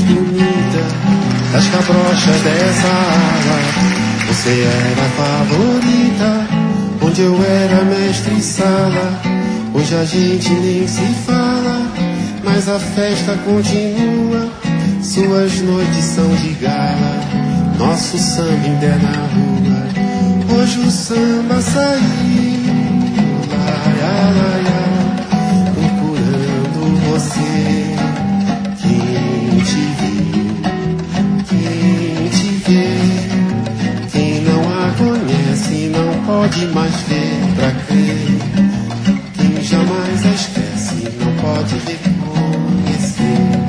bonita das cabrochas dessa ala. Você era a favorita, onde eu era mestre sala. Hoje a gente nem se fala, mas a festa continua. Suas noites são de gala, nosso samba ainda é na rua. Hoje o samba saiu, laia, laia, procurando você. Quem te viu, quem te vê, quem não a conhece não pode mais ver pra crer. Quem jamais a esquece não pode reconhecer.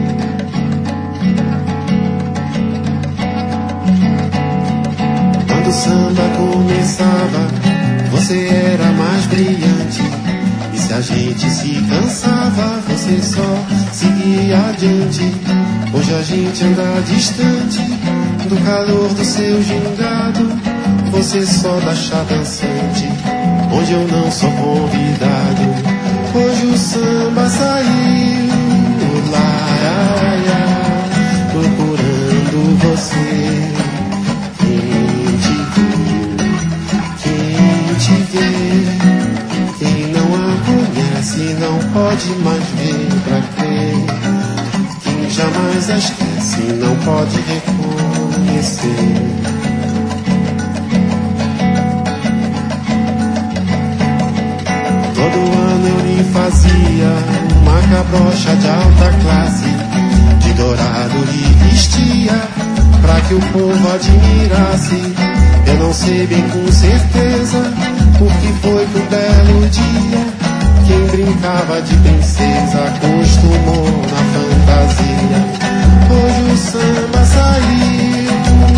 Quando o samba começava, você era mais brilhante. E se a gente se cansava, você só seguia adiante. Hoje a gente anda distante do calor do seu gingado. Você só dá chá dançante, onde eu não sou convidado. Hoje o samba saiu, laia, procurando você. Quem te viu, quem te vê, quem não a conhece não pode mais ver pra crer. Quem jamais a esquece não pode reconhecer. Todo ano eu lhe fazia uma cabrocha de alta classe, de dourado lhe vestia, pra que o povo admirasse. Eu não sei bem com certeza o que foi que um belo dia, quem brincava de princesa acostumou na fantasia. Hoje o samba saiu,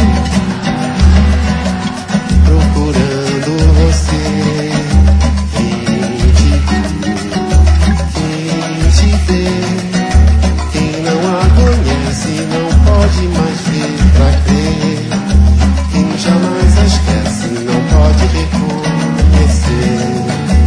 procurando você. Quem não a conhece não pode mais ver pra crer. Quem jamais a esquece não pode reconhecer.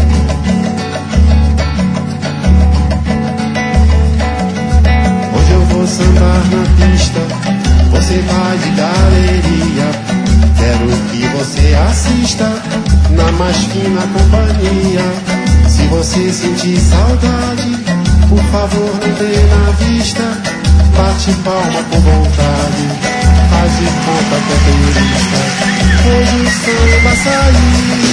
Hoje eu vou sambar na pista, você vai de galeria. Quero que você assista na mais fina companhia. Se você sentir saudade, por favor não dê na vista. Bate palma com vontade, faz de conta que é turista. Hoje o samba saiu,